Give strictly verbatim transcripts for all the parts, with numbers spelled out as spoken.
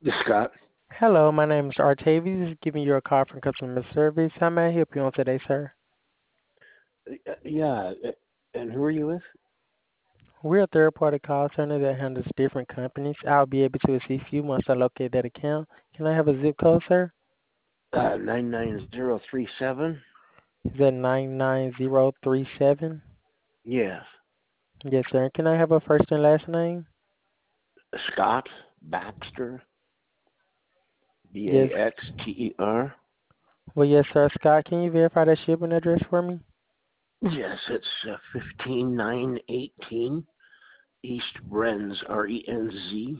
This Scott. Hello, my name is Artavius, giving you a call from customer service. How may I help you on today, sir? Uh, Yeah, uh, and who are you with? We're a third-party call center that handles different companies. I'll be able to assist you once I locate that account. Can I have a zip code, sir? Uh, nine nine zero three seven. Is that nine nine zero three seven? Yes, Yes, sir. Can I have a first and last name? Scott Baxter. B Yes. A X T E R. Well, yes, sir. Scott, can you verify that shipping address for me? Yes, it's uh, fifteen nine eighteen East Renz R E N Z.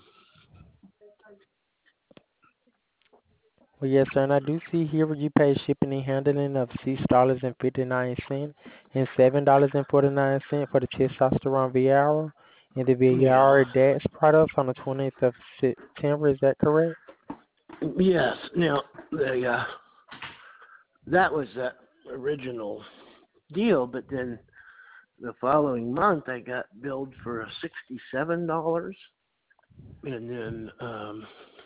Well, yes, sir. And I do see here where you pay shipping and handling of six dollars and fifty-nine cents and seven dollars and forty-nine cents for the testosterone Viagra and the Yeah. Viagra Dex products on the twentieth of September. Is that correct? Yes. Now the uh, that was the original deal, but then the following month I got billed for sixty-seven dollars, and then um,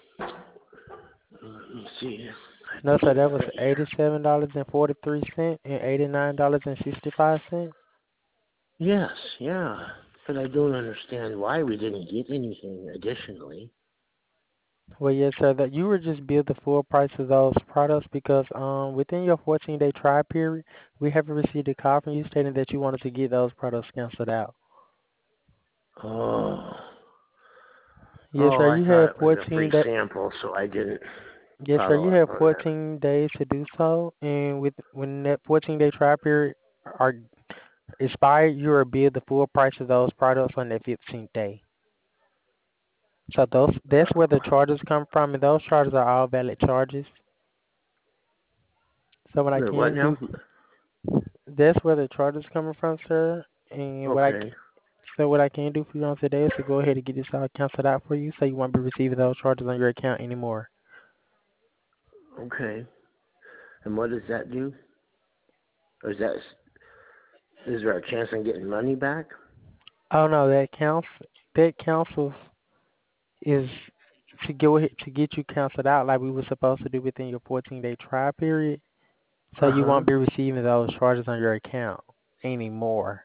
let me see. I No, think sir. it was That was right here. eighty-seven dollars and forty-three cents and eighty-nine dollars and sixty-five cents. Yes, yeah. But I don't understand why we didn't get anything additionally. Well, yes, sir. That you were just billed the full price of those products because um within your fourteen-day trial period, we haven't received a call from you stating that you wanted to get those products canceled out. Oh. Yes, Oh, sir. I You thought have it was a fourteen free days. sample, so I didn't Yes, sir. follow You up have on that. fourteen days to do so, and with when that fourteen day trial period are expired, you are billed the full price of those products on that fifteenth day. So those that's where the charges come from, and those charges are all valid charges. So what I The what can now? do, that's where the charges coming from, sir. And what I Okay. so what I can do for you on today is to go ahead and get this all canceled out for you, so you won't be receiving those charges on your account anymore. Okay. And what does that do? Or is that is there a chance of getting money back? Oh no, that counts. That cancels is to go ahead to get you canceled out like we were supposed to do within your fourteen day trial period, so Uh you huh. won't be receiving those charges on your account anymore.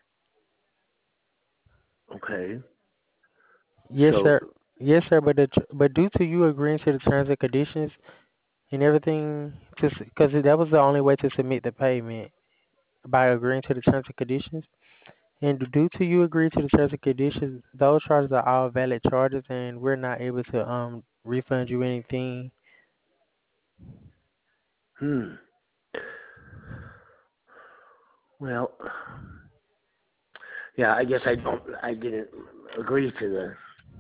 Okay. Yes, So sir. Yes, sir. But the, tr- but due to you agreeing to the terms and conditions and everything, because that was the only way to submit the payment by agreeing to the terms and conditions. And due to you agreeing to the terms and conditions, those charges are all valid charges, and we're not able to um refund you anything. hmm. Well, yeah. I guess I don't. I didn't agree to the.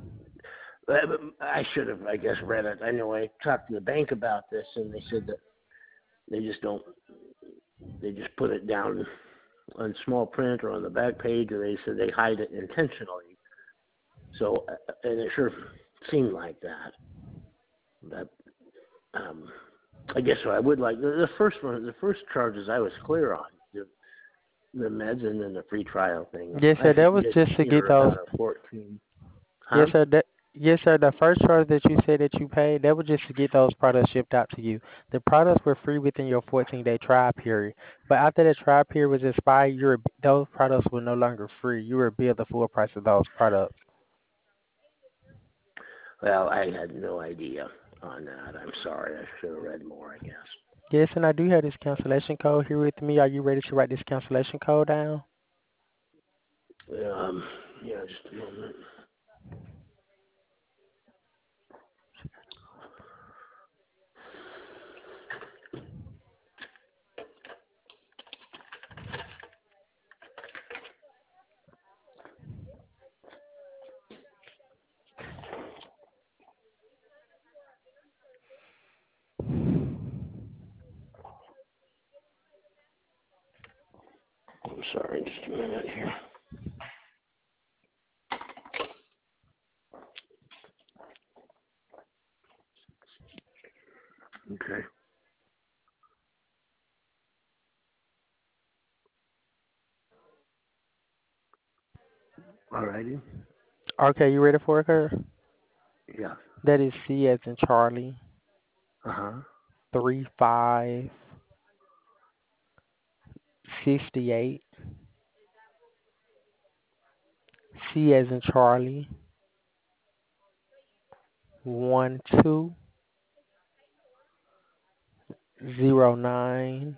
I should have, I guess, read it. I know I talked to the bank about this, and they said that they just don't. They just put it down on small print or on the back page, or they said they hide it intentionally. So, uh, and it sure seemed like that. That um, I guess what I would like the, the first one, the first charges I was clear on the, the meds and then the free trial thing. Yes, I sir. That should was get just to get either those. another fourteen, Yes, huh? sir. That, yes, sir. The first charge that you said that you paid, that was just to get those products shipped out to you. The products were free within your fourteen-day trial period. But after the trial period was expired, you were, those products were no longer free. You were billed the full price of those products. Well, I had no idea on that. I'm sorry. I should have read more. I guess. Yes, and I do have this cancellation code here with me. Are you ready to write this cancellation code down? Um, yeah, just a moment. I'm sorry. Just a minute here. Okay. All righty. Okay, you ready for it, sir? Yeah. That is C as in Charlie. Uh huh. Three five sixty eight. C as in Charlie. One two zero nine.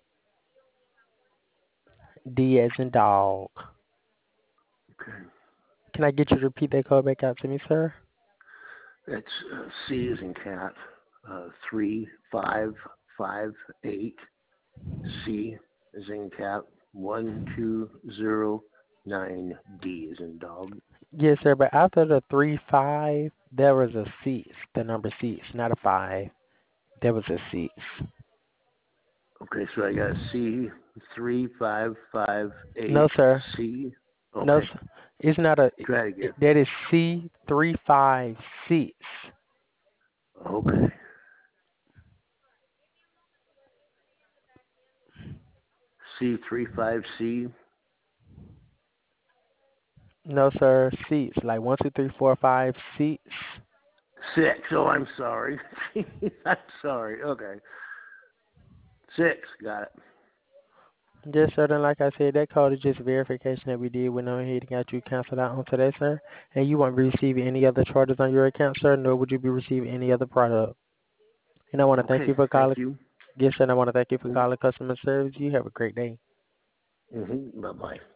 D as in dog. Okay. Can I get you to repeat that code back out to me, sir? That's uh, C is in cat. Uh, three five five eight. C is in cat. One two zero nine. D is in dog. Yes, sir. But after the three five, there was a six. The number six, not a five. There was a six. Okay, so I got C three five five No, eight sir. C. No, Okay, sir. It's not a. try it It, again. that is C three five six. Okay, C three five C No, sir. Six. Like one, two, three, four, five, six. six. Oh, I'm sorry. I'm sorry. Okay, six. Got it. Yes, sir. Then, like I said, that code is just verification that we did. Went on ahead and got you canceled out on today, sir. And you won't be receiving any other charges on your account, sir. Nor would you be receiving any other product. And I want to thank Okay, you for thank calling. you. Yes, sir. And I want to thank you for Mm-hmm. calling customer service. You have a great day. Mm-hmm. Bye bye.